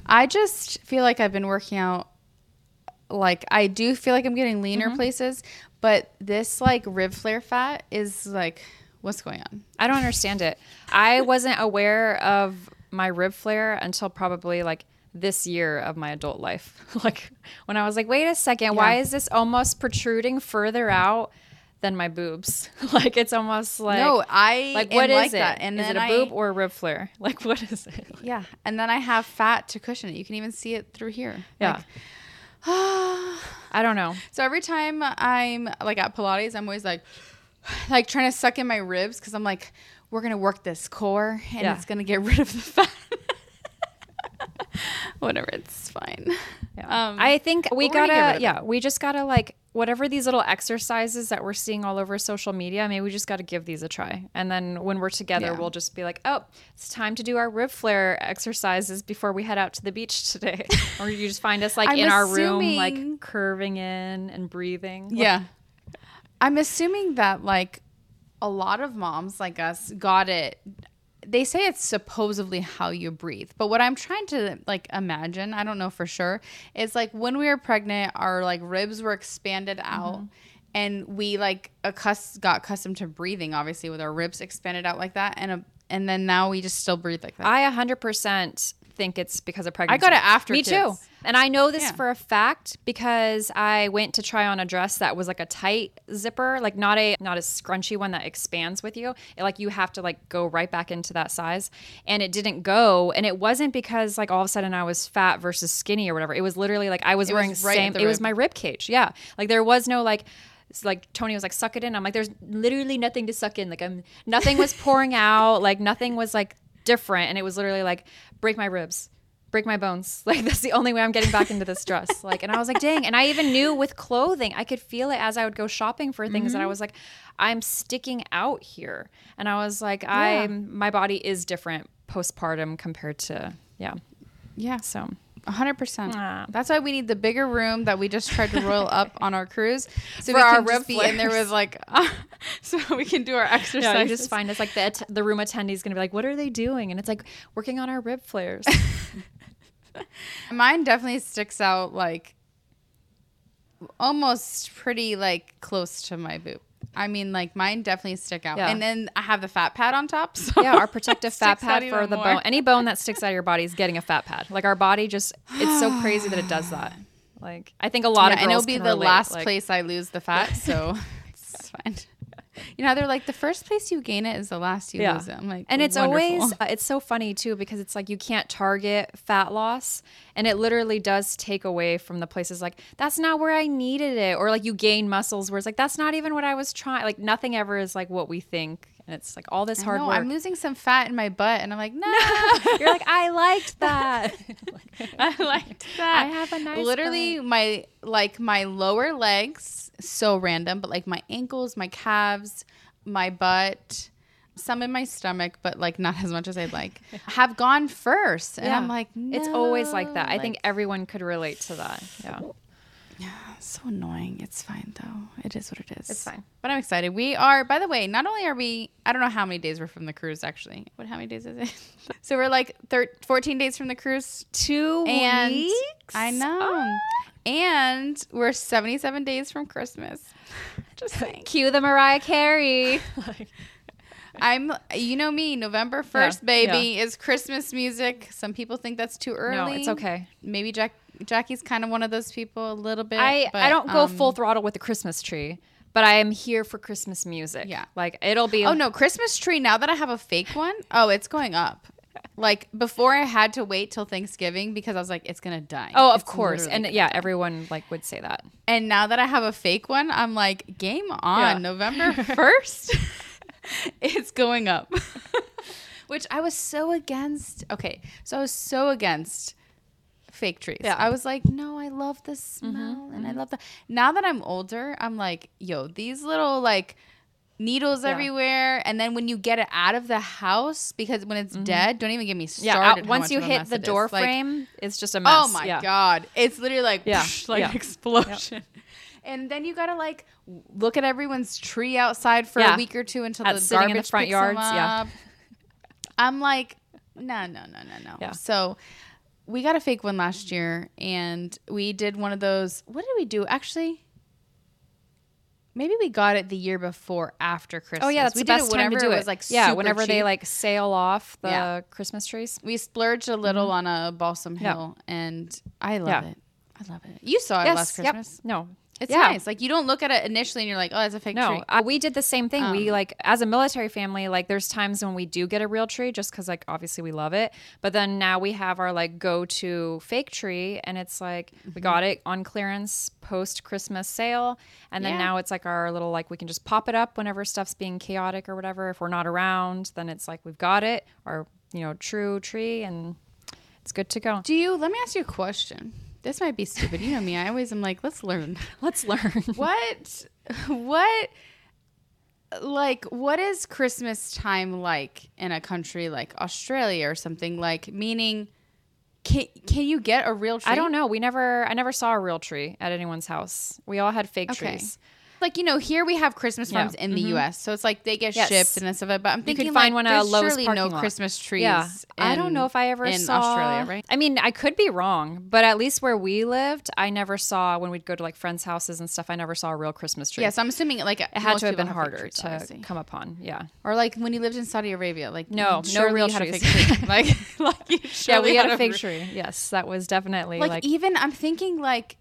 I just feel like I've been working out. Like, I do feel like I'm getting leaner places, but this like rib flare fat is like, what's going on? I don't understand it. I wasn't aware of my rib flare until probably like this year of my adult life. Like when I was like, wait a second, why is this almost protruding further out than my boobs? Like it's almost like, no, I like what is it? That. And is it then a boob or a rib flare? Like what is it? Yeah, and then I have fat to cushion it. You can even see it through here. Yeah. Like, I don't know. So every time I'm like at Pilates, I'm always like trying to suck in my ribs because I'm like, we're gonna work this core and it's gonna get rid of the fat. Whatever, it's fine. Yeah. I think we just gotta like whatever these little exercises that we're seeing all over social media, maybe we just gotta give these a try. And then when we're together, we'll just be like, oh, it's time to do our rib flare exercises before we head out to the beach today. Or you just find us like in our room, like curving in and breathing. Yeah. I'm assuming that like a lot of moms like us got it. They say it's supposedly how you breathe, but what I'm trying to like imagine, I don't know for sure, is like when we were pregnant, our like ribs were expanded out, and we like got accustomed to breathing, obviously with our ribs expanded out like that, and then now we just still breathe like that. I 100% think it's because of pregnancy. I got it after Me kids. too. And I know this for a fact because I went to try on a dress that was like a tight zipper, like not a scrunchy one that expands with you. Like you have to like go right back into that size, and it didn't go. And it wasn't because like all of a sudden I was fat versus skinny or whatever. It was literally like I was wearing it was my rib cage. Yeah. Like there was no like, it's like Tony was like, suck it in. I'm like, there's literally nothing to suck in. Like nothing was pouring out. Like nothing was like different. And it was literally like, break my ribs, break my bones. Like that's the only way I'm getting back into this dress. Like, and I was like, dang. And I even knew with clothing, I could feel it as I would go shopping for things that I was like, I'm sticking out here. And I was like, my body is different postpartum compared to, so 100%. That's why we need the bigger room that we just tried to roll up on our cruise, so for we our can rib just be in there with like, so we can do our exercises. Yeah, you just find us like the room attendee is gonna be like, what are they doing? And it's like working on our rib flares. Mine definitely sticks out like almost pretty like close to my boob. I mean, like mine definitely stick out. Yeah. And then I have the fat pad on top. So yeah, our protective fat pad for the more. bone. Any bone that sticks out of your body is getting a fat pad. Like our body just, it's so crazy that it does that. Like I think a lot of girls and it'll be can the relate, last like, place I lose the fat, so it's fine. You know, they're like the first place you gain it is the last you lose it. I'm like, and it's wonderful. always it's so funny too because it's like you can't target fat loss, and it literally does take away from the places like that's not where I needed it, or like you gain muscles where it's like that's not even what I was trying. Like nothing ever is like what we think, and it's like all this hard work. I'm losing some fat in my butt, and I'm like, no. You're like, I liked that. I liked that. I have a nice literally butt. my lower legs, so random, but like my ankles, my calves, my butt, some in my stomach, but like not as much as I'd like, have gone first. And I'm like, no. It's always like that. I think everyone could relate to that. Yeah. So annoying. It's fine though. It is what it is. It's fine. But I'm excited. We are, by the way, not only are we, I don't know how many days we're from the cruise actually. How many days is it? So we're like 14 days from the cruise. 2 weeks? I know. And we're 77 days from Christmas. Just saying. Cue the Mariah Carey. You know me, November 1st, baby, is Christmas music. Some people think that's too early. No, it's okay. Maybe Jackie's kind of one of those people a little bit. I don't go full throttle with the Christmas tree, but I am here for Christmas music. Yeah. Like it'll be. Oh no, Christmas tree. Now that I have a fake one, it's going up. Like before I had to wait till Thanksgiving because I was like, it's going to die. Oh, of course. And yeah, everyone like would say that. And now that I have a fake one, I'm like, game on. November 1st, it's going up. Which I was so against. Okay. So I was so against fake trees. Yeah. I was like, no, I love the smell and I love the. Now that I'm older, I'm like, yo, these little like needles everywhere, and then when you get it out of the house, because when it's dead, don't even get me started. Once you hit the door frame, it's just a mess. Oh my god, it's literally like explosion. And then you gotta like look at everyone's tree outside for a week or two until the garbage in the front picks yards. them up. I'm like, no. Yeah. So we got a fake one last year, and we did one of those. What did we do? Actually, maybe we got it the year before after Christmas. Oh yeah, that's we the did best it time to do it it. was like yeah, super whenever they cheap. like sail off the Christmas trees. We splurged a little on a Balsam Hill, and I love it. I love it. You saw it last Christmas. Yep. No. It's nice. Like, you don't look at it initially and you're like, oh, it's a fake tree. No, we did the same thing. We like, as a military family, like there's times when we do get a real tree just because like obviously we love it. But then now we have our like go-to fake tree, and it's like we got it on clearance post Christmas sale, and then now it's like our little like we can just pop it up whenever stuff's being chaotic or whatever. If we're not around, then it's like we've got it, our true tree, and it's good to go. Let me ask you a question. This might be stupid. You know me. I always am like, let's learn. Let's learn. What is Christmas time like in a country like Australia or something? Like, meaning, can you get a real tree? I don't know. I never saw a real tree at anyone's house. We all had fake trees. Like, here we have Christmas farms in the U.S., so it's like they get shipped and stuff. But I'm thinking, you could find one at a Lowe's surely parking no lot. Christmas trees. Yeah, I don't know if I ever in saw Australia, right? I mean, I could be wrong, but at least where we lived, I never saw when we'd go to like friends' houses and stuff. I never saw a real Christmas tree. Yeah, so I'm assuming like it had to have been harder to come upon. Yeah, or like when you lived in Saudi Arabia, like no real had trees. a fake tree. like you yeah, we had a fake tree. Yes, that was definitely like even I'm thinking like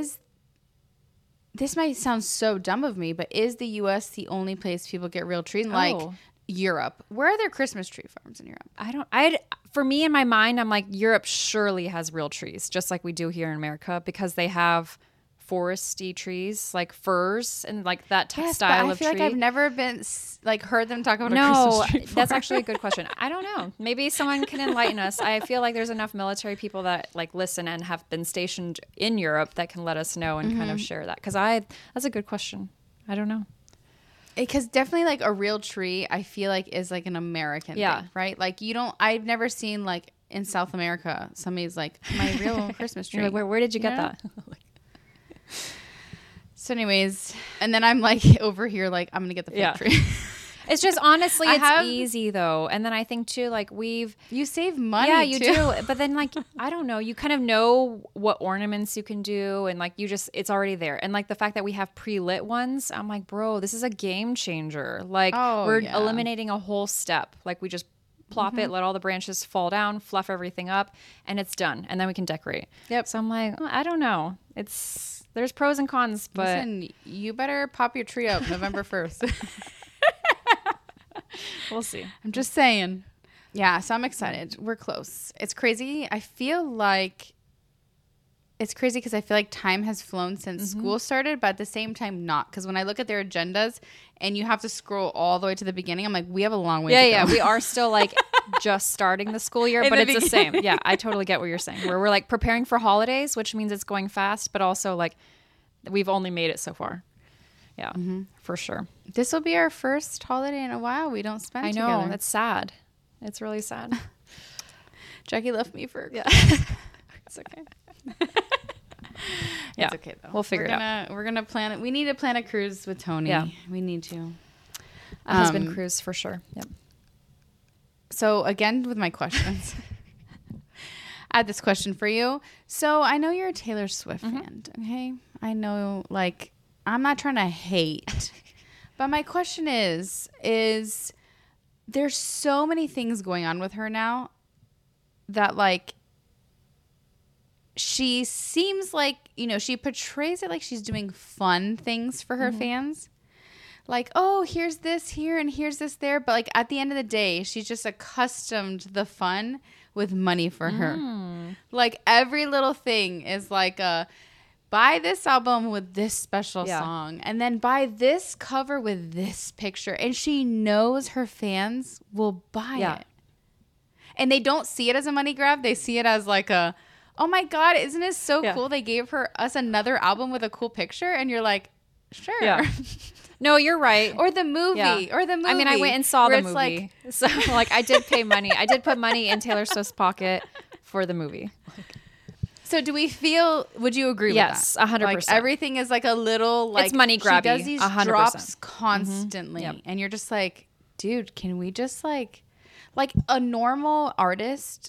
this might sound so dumb of me, but is the U.S. the only place people get real trees? Like Europe, where are there Christmas tree farms in Europe? For me in my mind, I'm like Europe surely has real trees, just like we do here in America, because they have foresty trees like firs and like that style of tree. I feel like I've never been like heard them talk about a Christmas tree farm. That's actually a good question. I don't know. Maybe someone can enlighten us. I feel like there's enough military people that like listen and have been stationed in Europe that can let us know and kind of share that. Because that's a good question. I don't know. Because definitely like a real tree, I feel like is like an American thing, right? Like I've never seen like in South America, somebody's like, my real Christmas tree. You're like, where did you get that? So anyways, and then I'm like over here, like I'm going to get the fake tree. It's just honestly, it's easy though. And then I think too, like you save money. Yeah, you too. do. But then like, I don't know, you kind of know what ornaments you can do. And like, it's already there. And like the fact that we have pre-lit ones, I'm like, bro, this is a game changer. Like we're eliminating a whole step. Like we just plop it, let all the branches fall down, fluff everything up, and it's done. And then we can decorate. Yep. So I'm like, I don't know. There's pros and cons, but listen, you better pop your tree up November 1st. We'll see. I'm just saying. Yeah, so I'm excited. We're close. It's crazy. I feel like it's crazy because I feel like time has flown since school started, but at the same time not. Because when I look at their agendas and you have to scroll all the way to the beginning, I'm like, we have a long way to go. Yeah, we are still like just starting the school year, but it's the same. Yeah, I totally get what you're saying. Where we're like preparing for holidays, which means it's going fast, but also like we've only made it so far. Yeah, for sure. This will be our first holiday in a while we don't spend together. I know, that's sad. It's really sad. Jackie left me for... Yeah. It's okay. Yeah. It's okay, though. We'll figure it out. We're going to plan it. We need to plan a cruise with Tony. Yeah. We need to. A husband cruise for sure. Yep. So, again, with my questions. I had this question for you. So, I know you're a Taylor Swift fan, okay? I know, like... I'm not trying to hate, but my question is there's so many things going on with her now that like she seems like, she portrays it like she's doing fun things for her fans. Like, oh, here's this here and here's this there. But like at the end of the day, she's just accustomed to the fun with money for her. Like every little thing is like buy this album with this special song and then buy this cover with this picture. And she knows her fans will buy it. And they don't see it as a money grab. They see it as like oh my God, isn't it so cool? They gave us another album with a cool picture. And you're like, sure. Yeah. No, you're right. Or the movie. I mean, I went and saw the movie. Like, so like I did pay money. I did put money in Taylor Swift's pocket for the movie. So would you agree with that? Yes, 100%. Like everything is like a little like it's money grabby. She does these 100%. drops constantly. And you're just like, dude, can we just like a normal artist,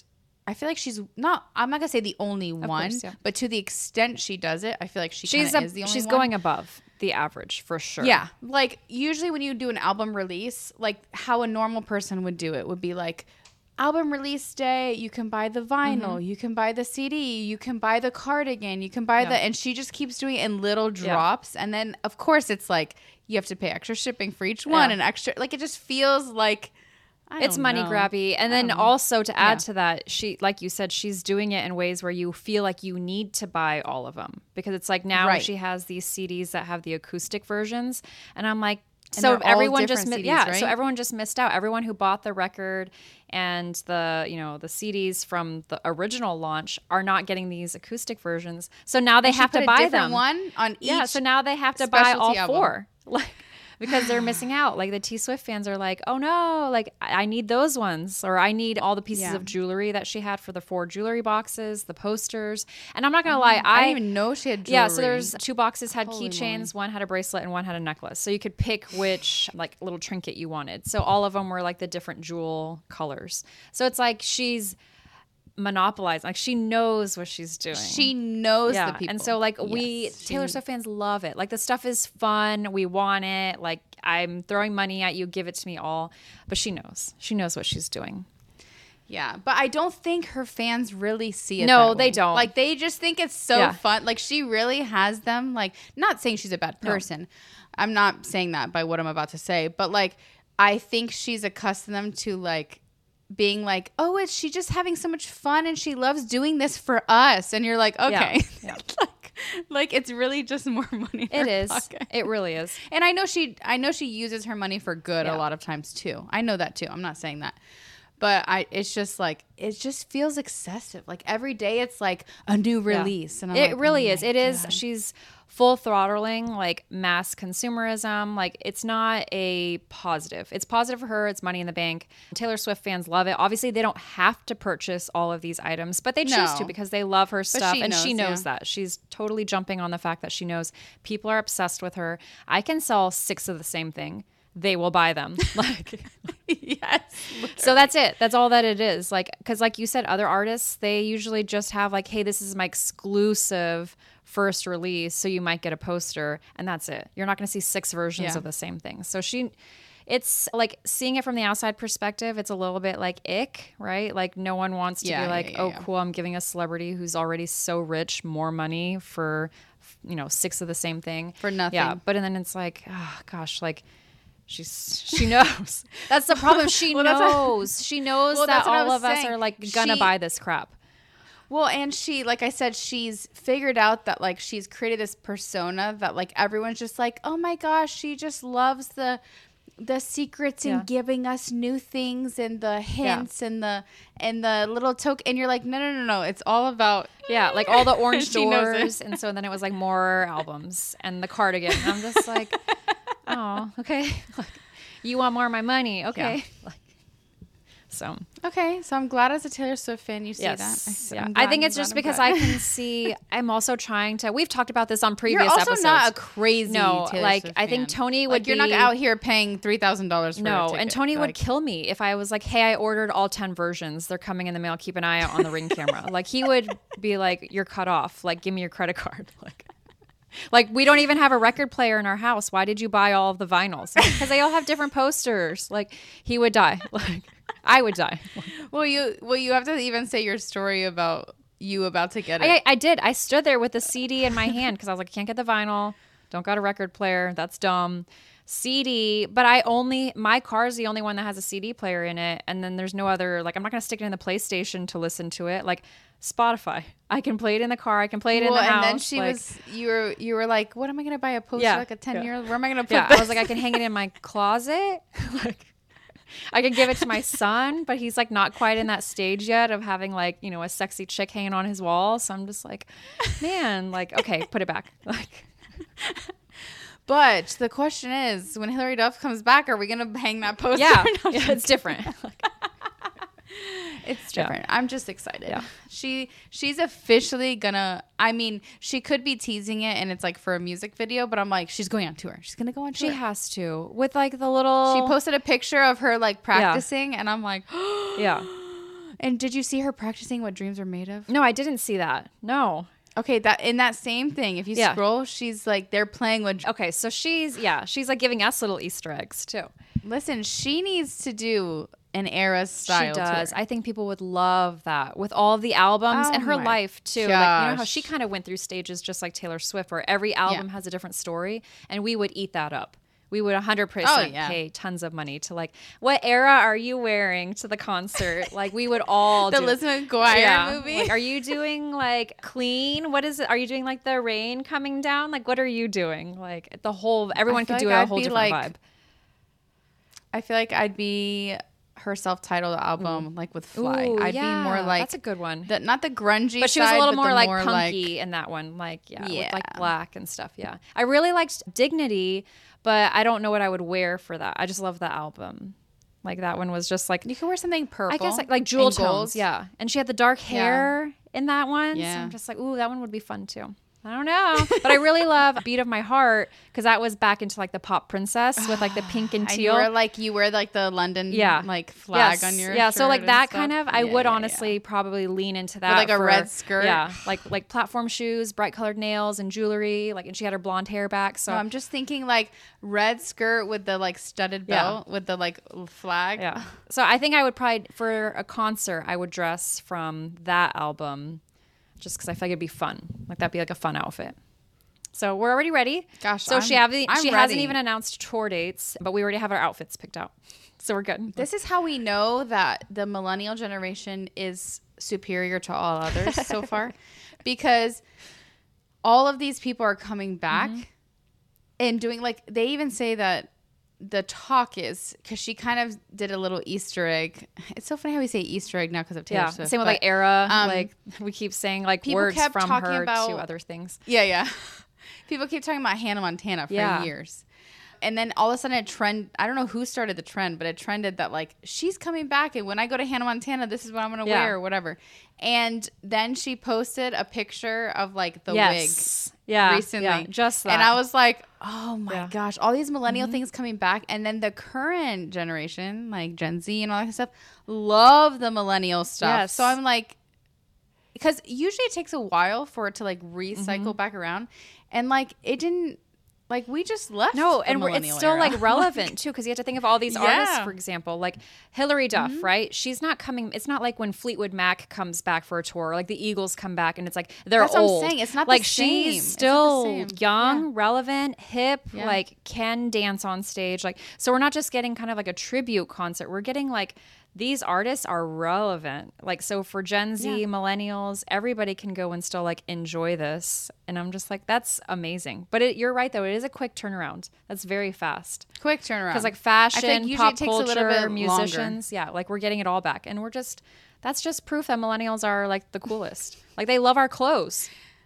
I feel like she's not, I'm not gonna say the only one, course, yeah. but to the extent she does it, I feel like she is the only one. She's going above the average for sure. Yeah. Like usually when you do an album release, like how a normal person would do it would be like, album release day, you can buy the vinyl, you can buy the CD, you can buy the cardigan, you can buy and she just keeps doing it in little drops. And then of course it's like you have to pay extra shipping for each one and extra, like it just feels like it's money grabby. And then also to add to that, she, like you said, she's doing it in ways where you feel like you need to buy all of them, because it's like now she has these CDs that have the acoustic versions, and I'm like, so everyone just CDs, so everyone just missed out. Everyone who bought the record and the CDs from the original launch are not getting these acoustic versions. So now they have to buy them. One on each. Yeah, so now they have to buy all four. Like, because they're missing out. Like the T Swift fans are like, oh no, like I need those ones, or I need all the pieces of jewelry that she had for the 4 jewelry boxes, the posters. And I'm not gonna lie, I didn't even know she had jewelry. Yeah, so there's 2 boxes had keychains, one had a bracelet, and one had a necklace. So you could pick which like little trinket you wanted. So all of them were like the different jewel colors. So it's like she's monopolized, like she knows what she's doing. She knows the people. And so like Taylor Swift fans love it. Like the stuff is fun, we want it, like I'm throwing money at you, give it to me all. But she knows what she's doing. Yeah, but I don't think her fans really see it. No, they don't. Like they just think it's so fun. Like she really has them. Like, not saying she's a bad person. No. I'm not saying that by what I'm about to say, but like I think she's accustomed to like being like, oh, is she just having so much fun and she loves doing this for us? And you're like, okay. Yeah. like it's really just more money in her pocket. It really is. And I know she uses her money for good a lot of times too. I know that too. I'm not saying that. But it's just like, it just feels excessive. Like every day it's like a new release. And it really is. It is. She's full throttling like mass consumerism. Like it's not a positive. It's positive for her. It's money in the bank. Taylor Swift fans love it. Obviously they don't have to purchase all of these items, but they choose to because they love her stuff. And she knows that. She's totally jumping on the fact that she knows people are obsessed with her. I can sell 6 of the same thing. They will buy them. Like, yes. Literally. So that's it. That's all that it is. Like, because like you said, other artists, they usually just have like, hey, this is my exclusive first release, so you might get a poster, and that's it. You're not going to see 6 versions of the same thing. So it's like seeing it from the outside perspective, it's a little bit like ick, right? Like no one wants to be like, cool, I'm giving a celebrity who's already so rich more money for, 6 of the same thing. For nothing. Yeah. But and then it's like, oh gosh, like, she knows. That's the problem. She knows. She knows that all of us are like gonna buy this crap. Well, and she, like I said, she's figured out that like she's created this persona that like everyone's just like, oh my gosh, she just loves the secrets and giving us new things and the hints and the little token. And you're like, no. It's all about like all the orange doors. And so then it was like more albums and the cardigan. And I'm just like, oh, okay. Like, you want more of my money. Okay. Yeah. So I'm glad as a Taylor Swift fan you see that. I think it's just because I can see. I'm also trying to. We've talked about this on previous episodes. You're also not a crazy Taylor Swift I think Tony would. You're not out here paying $3,000 for a ticket. And Tony would kill me if I was like, "Hey, I ordered all 10 versions. They're coming in the mail. Keep an eye out on the Ring camera." Like he would be like, "You're cut off. Like, give me your credit card." Like we don't even have a record player in our house. Why did you buy all of the vinyls? Because they all have different posters. Like he would die. Like I would die. Well, you have to even say your story about you about to get it. I did. I stood there with the CD in my hand because I was like, I can't get the vinyl. Don't got a record player. That's dumb. CD, but my car is the only one that has a CD player in it, and then there's no other. Like I'm not gonna stick it in the PlayStation to listen to it. Like Spotify, I can play it in the car. I can play it in the house. And then you were like, what am I gonna buy a poster like a 10-year-old? Where am I gonna put this? I was like, I can hang it in my closet. Like I could give it to my son, but he's like not quite in that stage yet of having like a sexy chick hanging on his wall. So I'm just like, man, like okay, put it back. Like. But the question is, when Hilary Duff comes back, are we going to hang that poster? Yeah, it's different. It's different. I'm just excited. Yeah. She's officially going to, I mean, she could be teasing it and it's like for a music video, but I'm like, she's going on tour. She's going to go on tour. She has to. With like the little... She posted a picture of her like practicing and I'm like... Yeah. And did you see her practicing what dreams are made of? No, I didn't see that. No. Okay, that in that same thing, if you scroll, she's like, they're playing with. Okay, so she's like giving us little Easter eggs too. Listen, she needs to do an Era style. She does. tour. I think people would love that with all the albums and her life too. Like, you know how she kind of went through stages just like Taylor Swift, where every album has a different story, and we would eat that up. We would 100% pay tons of money to like, what era are you wearing to the concert? Like we would all the Lizzie McGuire movie. Like, are you doing like Clean? What is it? Are you doing like the rain coming down? Like what are you doing? Like the whole, everyone could do a whole different vibe. I feel like I'd be her self-titled album, like with Fly. Ooh, I'd be more like, that's a good one. Not the grungy, but she was side, a little but more like more punky in that one, like with like black and stuff. Yeah, I really liked Dignity, but I don't know what I would wear for that. I just love the album. Like that one was just like, you could wear something purple. I guess like jewel tones. Yeah, and she had the dark hair in that one. Yeah, so I'm just like, ooh, that one would be fun too. I don't know, but I really love Beat of My Heart because that was back into like the pop princess with like the pink and teal. You wear like the London like flag on your shirt so like that kind of I would honestly probably lean into that with like a red skirt, like platform shoes, bright colored nails and jewelry, like, and she had her blonde hair back. So no, I'm just thinking like red skirt with the like studded belt with the like flag. Yeah. So I think I would probably for a concert I would dress from that album. Just because I feel like it'd be fun. Like that'd be like a fun outfit. So we're already ready. Gosh, so she hasn't even announced tour dates, but we already have our outfits picked out. So we're good. This is how we know that the millennial generation is superior to all others so far. Because all of these people are coming back and doing like, they even say that the talk is, because she kind of did a little Easter egg. It's so funny how we say Easter egg now because of Taylor Swift. Same with like Era. Like we keep saying like words from her to other things. Yeah. People keep talking about Hannah Montana for years. And then all of a sudden a trend, I don't know who started the trend, but it trended that like, she's coming back and when I go to Hannah Montana, this is what I'm going to wear or whatever. And then she posted a picture of like the wig recently. Yeah, just that. And I was like, oh my gosh, all these millennial things coming back. And then the current generation, like Gen Z and all that kind of stuff, love the millennial stuff. Yes. So I'm like, because usually it takes a while for it to like recycle back around. And like, it didn't. Like, we just left. No, and it's still, like, relevant, too, because you have to think of all these artists, for example. Like, Hilary Duff, right? She's not coming. It's not like when Fleetwood Mac comes back for a tour. Like, the Eagles come back, and it's like, they're old. That's what I'm saying. It's not like, the same. she's still young, relevant, hip, like, can dance on stage. Like, so we're not just getting kind of like a tribute concert. We're getting, like, these artists are relevant. Like, so for Gen Z, millennials, everybody can go and still like enjoy this. And I'm just like, that's amazing. But you're right though. It is a quick turnaround. That's very fast. Quick turnaround. Because like fashion, pop takes culture, a little bit musicians. longer. Like we're getting it all back. And that's just proof that millennials are like the coolest. Like they love our clothes.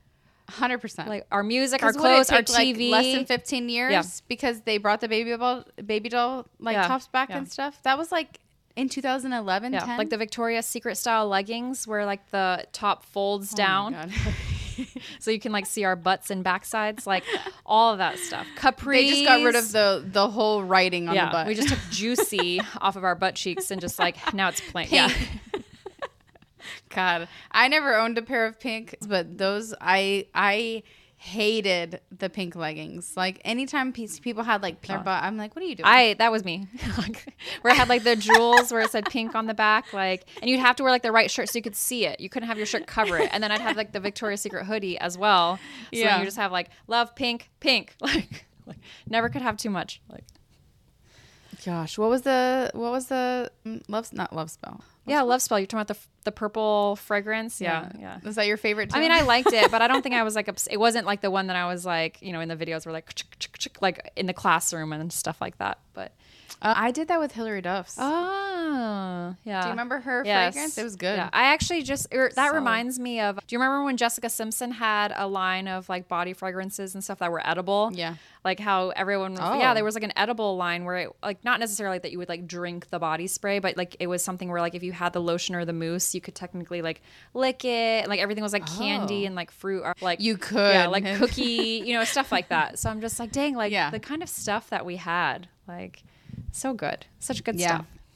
100%. Like our music, our clothes, our TV. Like less than 15 years because they brought the baby doll like tops back and stuff. That was like in 2011, 10? Like the Victoria's Secret style leggings where like the top folds down. My God. So you can like see our butts and backsides, like all of that stuff. Capris. They just got rid of the whole writing on the butt. We just took Juicy off of our butt cheeks and just like now it's plain. Pink. Yeah. God, I never owned a pair of pink, but those I hated the pink leggings. Like anytime people had like pink butt, I'm like, what are you doing? That was me. Where I had like the jewels where it said pink on the back, like, and you'd have to wear like the right shirt so you could see it. You couldn't have your shirt cover it. And then I'd have like the Victoria's Secret hoodie as well. So then you just have like love pink, like never could have too much. Like, gosh, what was the love spell? Yeah, Love Spell. You're talking about the purple fragrance. Yeah. Was that your favorite too? I mean, I liked it, but I don't think I was like, it wasn't like the one that I was like, you know, in the videos were like in the classroom and stuff like that. But I did that with Hilary Duff's. Oh, yeah. Do you remember her fragrance? It was good. Yeah. I actually that reminds me of, do you remember when Jessica Simpson had a line of like body fragrances and stuff that were edible? Yeah. Like how everyone was, there was like an edible line where it, like, not necessarily that you would like drink the body spray, but like it was something where like if you had the lotion or the mousse, you could technically like lick it. And, like everything was like candy and like fruit or like. You could. Yeah, like cookie, you know, stuff like that. So I'm just like, dang, like the kind of stuff that we had, like so good. Such good stuff.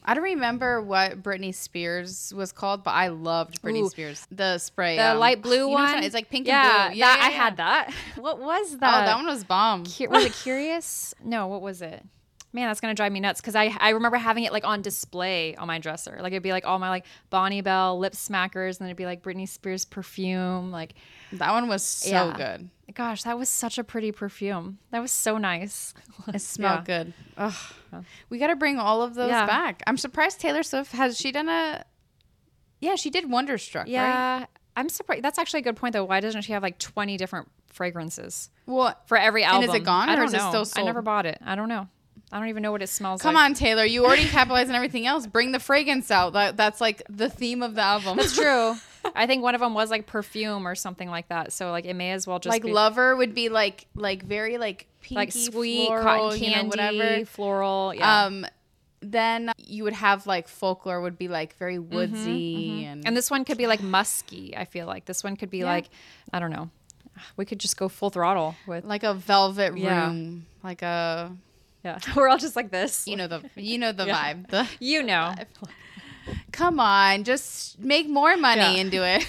I don't remember what Britney Spears was called, but I loved Britney Spears. The spray. The light blue one? It's like pink and blue. Yeah, I had that. What was that? Oh, that one was bomb. Was it Curious? No, what was it? Man, that's going to drive me nuts because I remember having it like on display on my dresser. Like it'd be like all my like Bonnie Bell lip smackers and then it'd be like Britney Spears perfume. Like that one was so good. Gosh, that was such a pretty perfume. That was so nice. It smelled good. Ugh. We got to bring all of those back. I'm surprised Taylor Swift she done a... Yeah, she did Wonderstruck, right? Yeah, I'm surprised. That's actually a good point though. Why doesn't she have like 20 different fragrances? Well, for every album. And is it gone or is it still I sold? never bought it. I don't know. I don't even know what it smells like. Come on, Taylor. You already capitalized on everything else. Bring the fragrance out. That's like the theme of the album. That's true. I think one of them was like perfume or something like that. So like it may as well just like be... Lover would be like very like pinky, like sweet, floral, cotton candy, whatever. floral. Yeah. Then you would have like Folklore would be like very woodsy and this one could be like musky. I feel like this one could be like, I don't know. We could just go full throttle with like a velvet room, like a... Yeah, we're all just like this. You know the vibe. You know. Come on, just make more money and do it.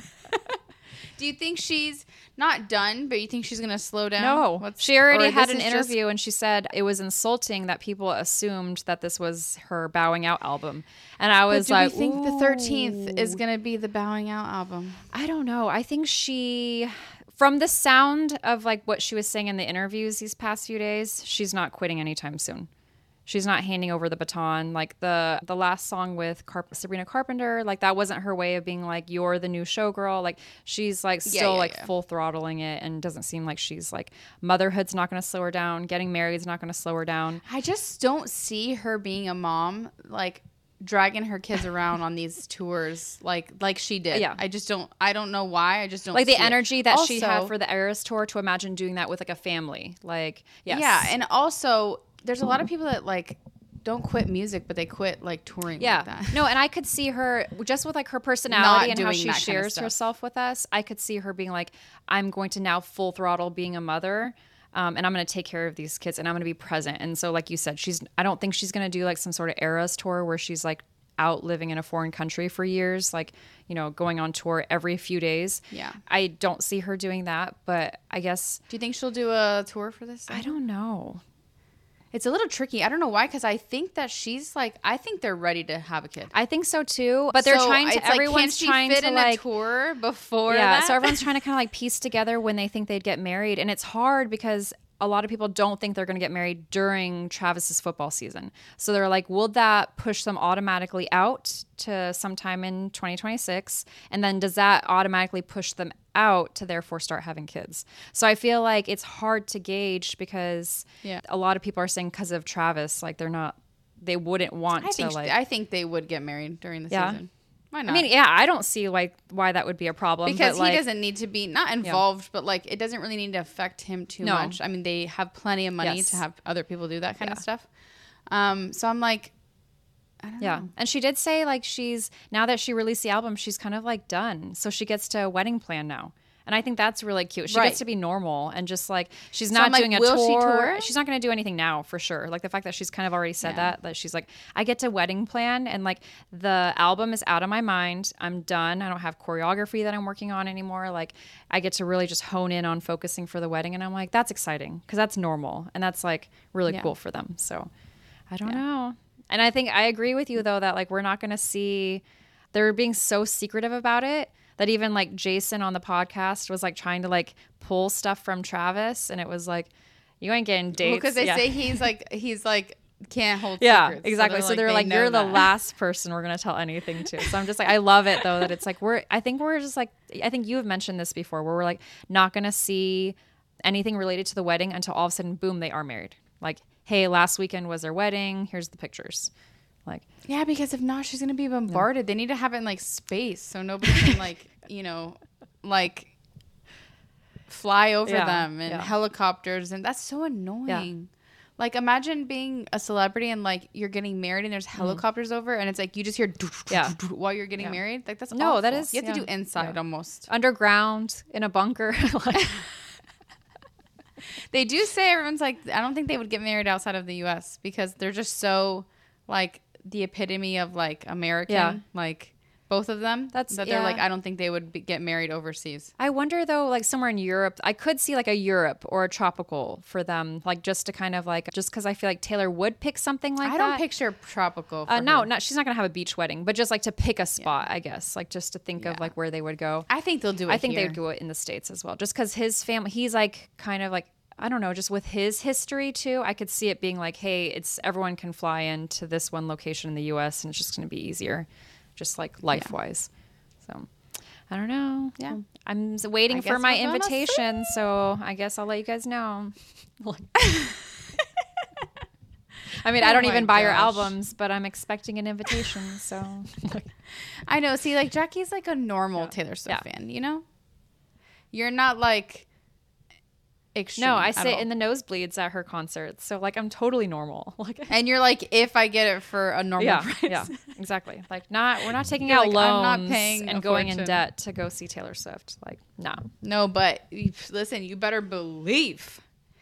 Do you think she's not done, but you think she's going to slow down? No. She already had an interview and she said it was insulting that people assumed that this was her bowing out album. And I was like, do you think the 13th is going to be the bowing out album? I don't know. I think from the sound of like what she was saying in the interviews these past few days, she's not quitting anytime soon. She's not handing over the baton. Like the last song with Sabrina Carpenter, like that wasn't her way of being like, you're the new showgirl. Like she's like still full throttling it and doesn't seem like she's like, motherhood's not going to slow her down. Getting married is not going to slow her down. I just don't see her being a mom, like dragging her kids around on these tours like she did. Yeah. I don't know why. I just don't like see the energy that also, she had for the Eras tour to imagine doing that with like a family. Like, yes. Yeah. And also there's a lot of people that like don't quit music, but they quit like touring like that. No, and I could see her just with like her personality and how she shares herself with us. I could see her being like, I'm going to now full throttle being a mother. And I'm going to take care of these kids and I'm going to be present. And so like you said, I don't think she's going to do like some sort of Eras tour where she's like out living in a foreign country for years, like, you know, going on tour every few days. Yeah. I don't see her doing that, but I guess. Do you think she'll do a tour for this? I don't know. It's a little tricky. I don't know why, because I think that I think they're ready to have a kid. I think so too. But they're trying to, everyone's trying to like, a tour before that? So everyone's trying to kind of like piece together when they think they'd get married. And it's hard because a lot of people don't think they're going to get married during Travis's football season. So they're like, will that push them automatically out to sometime in 2026? And then does that automatically push them out to therefore start having kids? So I feel like it's hard to gauge because a lot of people are saying because of Travis, like they wouldn't want to like. I think they would get married during the season. Why not? I mean, I don't see like why that would be a problem. Because but, he doesn't need to be not involved, but like it doesn't really need to affect him too much. I mean, they have plenty of money to have other people do that kind of stuff. So I'm like, I don't know. And she did say like now that she released the album, she's kind of like done. So she gets to wedding plan now. And I think that's really cute. She gets to be normal and just like she's not doing a tour. Will she tour? She's not going to do anything now for sure. Like the fact that she's kind of already said that she's like, I get to wedding plan and like the album is out of my mind. I'm done. I don't have choreography that I'm working on anymore. Like I get to really just hone in on focusing for the wedding. And I'm like, that's exciting because that's normal and that's like really cool for them. So I don't know. And I think I agree with you though that like we're not going to see. They're being so secretive about it. That even like Jason on the podcast was like trying to like pull stuff from Travis, and it was like, you ain't getting dates. Because they say he's like can't hold secrets. Yeah, exactly. So they're like, you're the last person we're gonna tell anything to. So I'm just like, I love it though that it's like I think you have mentioned this before, where we're like not gonna see anything related to the wedding until all of a sudden, boom, they are married. Like, hey, last weekend was their wedding. Here's the pictures. Like, yeah, because if not, she's gonna be bombarded. They need to have it in like space so nobody can like like fly over them and helicopters, and that's so annoying. Like imagine being a celebrity and like you're getting married and there's helicopters over and it's like you just hear while you're getting married. Like that's awful. That is you have to do inside almost underground in a bunker. Like, they do say everyone's like I don't think they would get married outside of the U.S. because they're just so like the epitome of like American, Yeah. like both of them. They're yeah. like, I don't think they would get married overseas. I wonder though, like somewhere in Europe, I could see like a Europe or a tropical for them, like just to kind of like, just because I feel like Taylor would pick something like I that. don't picture tropical. For No, her. not she's not gonna have a beach wedding, but just like to pick a spot, I guess, like just to think of like where they would go. I think they'll do it. I think here. they would do it in the States as well, just because his family, he's like kind of like, I don't know, just with his history too, I could see it being like, hey, it's everyone can fly into this one location in the U.S. and it's just going to be easier, just like life wise. So I don't know. Yeah. I'm waiting for my we're gonna invitation, so I guess I'll let you guys know. I mean, I don't my even buy your gosh. albums, but I'm expecting an invitation. So I know. See, like Jackie's like a normal Taylor Swift fan. You know, you're not like. Extreme no, I at sit all. in the nosebleeds at her concerts, so like I'm totally normal. Like, And you're like, if I get it for a normal price. yeah, exactly. Like, we're not taking You're out like, loans I'm not paying and a going in fortune. debt to go see Taylor Swift. Like, no. No, but listen, you better believe.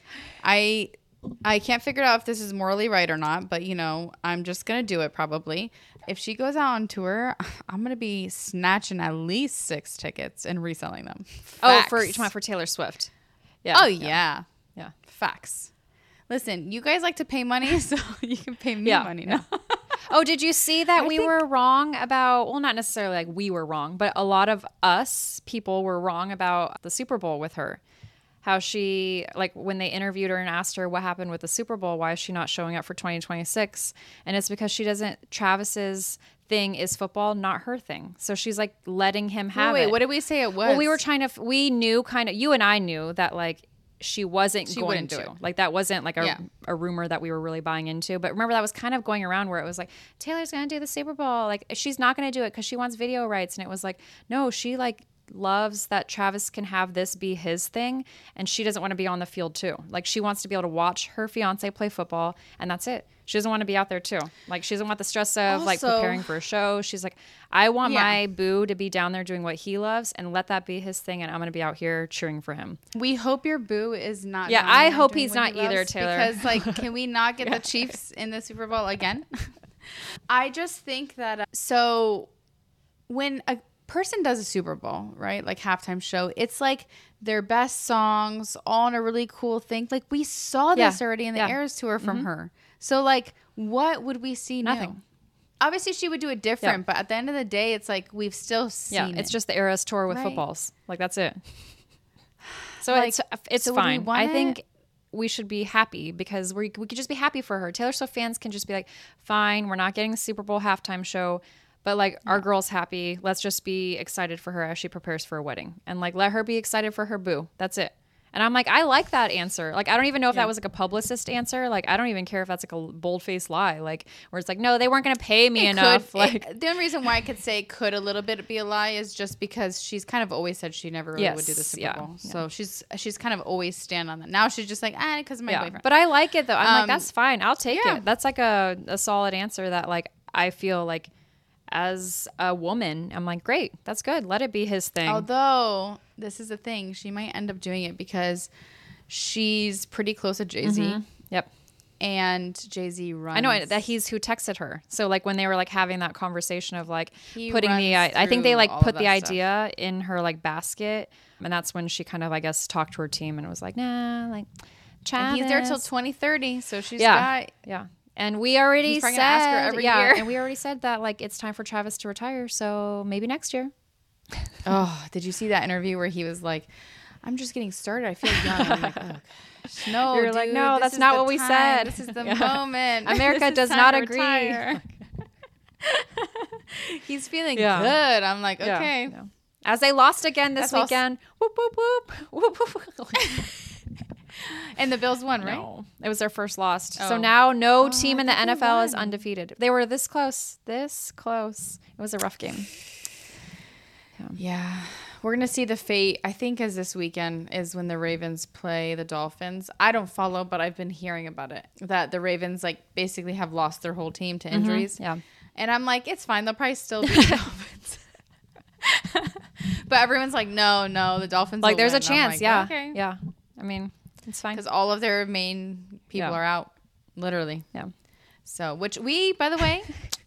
I can't figure out if this is morally right or not, but you know, I'm just gonna do it probably. If she goes out on tour, I'm gonna be snatching at least 6 tickets and reselling them. Oh, Facts. for Taylor Swift. Yeah. Oh yeah. Yeah. Facts. Listen, you guys like to pay money, so you can pay me Yeah, money yeah. now. Oh, did you see that I we think- were wrong about, well, not necessarily like we were wrong, but a lot of us people were wrong about the Super Bowl with her. How she, like when they interviewed her and asked her what happened with the Super Bowl, why is she not showing up for 2026? And it's because she doesn't, Travis's thing is football, not her thing. So she's like letting him have Wait, it. what did we say it was? Well, we were trying to, we knew kind of, you and I knew that like she wasn't going wouldn't do to. it. Like that wasn't like Yeah. a rumor that we were really buying into. But remember that was kind of going around where it was like, Taylor's going to do the Super Bowl. Like she's not going to do it because she wants video rights. And it was like, no, she like loves that Travis can have this be his thing. And she doesn't want to be on the field too. Like she wants to be able to watch her fiance play football. And that's it. She doesn't want to be out there too. Like she doesn't want the stress of like Also- preparing for a show. She's like, I want Yeah. my boo to be down there doing what he loves and let that be his thing. And I'm going to be out here cheering for him. We hope your boo is not. Yeah, down I there hope doing he's what not he either, loves, Taylor. Because like, can we not get the Chiefs in the Super Bowl again? I just think that so when a person does a Super Bowl, right, like halftime show, it's like their best songs all on a really cool thing. Like we saw this Yeah. already in the Yeah. Eras tour from her. So like, what would we see new? Nothing. Obviously, she would do it different, but at the end of the day, it's like we've still seen Yeah, it's it. just the Eras tour with Right. footballs. Like that's it. So Like, it's so would we fine. want I it? think we should be happy because we could just be happy for her. Taylor Swift fans can just be like, fine, we're not getting the Super Bowl halftime show, but like our girl's happy. Let's just be excited for her as she prepares for a wedding and like let her be excited for her boo. That's it. And I'm like, I like that answer. Like, I don't even know if that was like a publicist answer. Like, I don't even care if that's like a bold-faced lie. Like, where it's like, no, they weren't going to pay me enough. Like, the only reason why I could say it could a little bit be a lie is just because she's kind of always said she never really would do the Yes, Super yeah, Bowl. yeah. So she's kind of always stand on that. Now she's just like, because of my boyfriend. But I like it though. I'm like, Um, that's fine. I'll take yeah. it. That's like a solid answer that like I feel like as a woman, I'm like, great, that's good. Let it be his thing. Although this is the thing, she might end up doing it because she's pretty close to Jay-Z. Yep. And Jay-Z runs. I know that he's who texted her. So like when they were like having that conversation of like He putting the, runs I think they through like all put of the that stuff. idea in her like basket. And that's when she kind of, I guess, talked to her team and was like, nah, like Travis. And he's there till 2030, so she's Yeah. got. Yeah. And we already He's said, probably gonna ask her every year. and we already said that like it's time for Travis to retire. So maybe next year. Oh, did you see that interview where he was like, "I'm just getting started. I feel young." I'm like, oh, gosh. No, You're like, dude, no, this that's is not the what we time. said. This is the Yeah. moment. America This is does time not to agree. retire. He's feeling Yeah. good. I'm like, Yeah, okay. yeah. As they lost again this That's also- weekend. Whoop, whoop, whoop. Whoop, whoop, whoop. And the Bills won, right? No, it was their first loss. So Oh. now no team in the I thought they NFL is won. undefeated. They were this close. This close. It was a rough game. Yeah. We're going to see the fate, I think, as this weekend is when the Ravens play the Dolphins. I don't follow, but I've been hearing about it. That the Ravens, like, basically have lost their whole team to injuries. Yeah. And I'm like, it's fine. They'll probably still beat the Dolphins. But everyone's like, no, the Dolphins Like will there's a win. I'm chance. like, Yeah. Okay. Yeah. I mean, it's fine. Because all of their main people Yeah. are out, literally. Yeah. So, which we, by the way,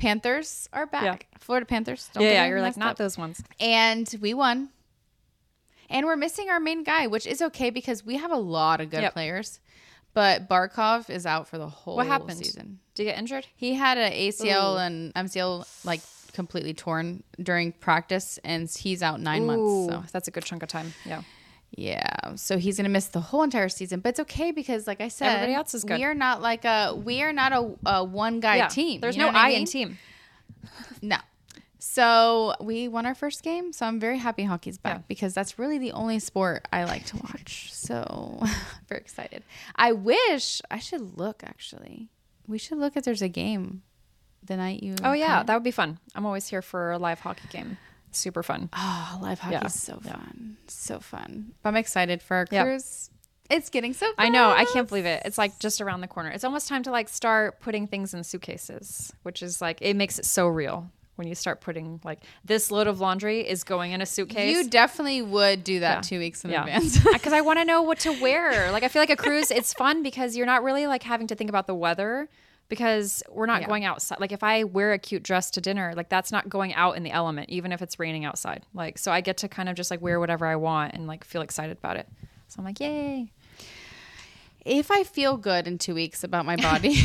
Panthers are back. Yeah. Florida Panthers. Don't Yeah, get yeah. me You're like, messed not up. those ones. And we won. And we're missing our main guy, which is okay because we have a lot of good players. But Barkov is out for the whole What happened? season. Did you get injured? He had an ACL and MCL like completely torn during practice, and he's out 9 months. So That's a good chunk of time. Yeah. yeah, so he's gonna miss the whole entire season. But it's okay because, like I said, Everybody else is good. We are not a one guy team. There's You know no what I in mean? team. No. So we won our first game. So I'm very happy hockey's back because that's really the only sport I like to watch. So very excited. I wish I should look actually. We should look if there's a game the night you. Oh, yeah. come. That would be fun. I'm always here for a live hockey game. Super fun. Oh, live hockey Yeah. is so fun. So fun. But I'm excited for our Yeah. cruise. It's getting so close. I know. I can't believe it. It's like just around the corner. It's almost time to like start putting things in suitcases, which is like, it makes it so real when you start putting like this load of laundry is going in a suitcase. You definitely would do that Yeah. 2 weeks in Yeah. advance. Because I want to know what to wear. Like, I feel like a cruise, it's fun because you're not really like having to think about the weather because we're not going outside. Like, if I wear a cute dress to dinner, like that's not going out in the element, even if it's raining outside. Like, so I get to kind of just like wear whatever I want and like feel excited about it. So I'm like, yay. If I feel good in 2 weeks about my body,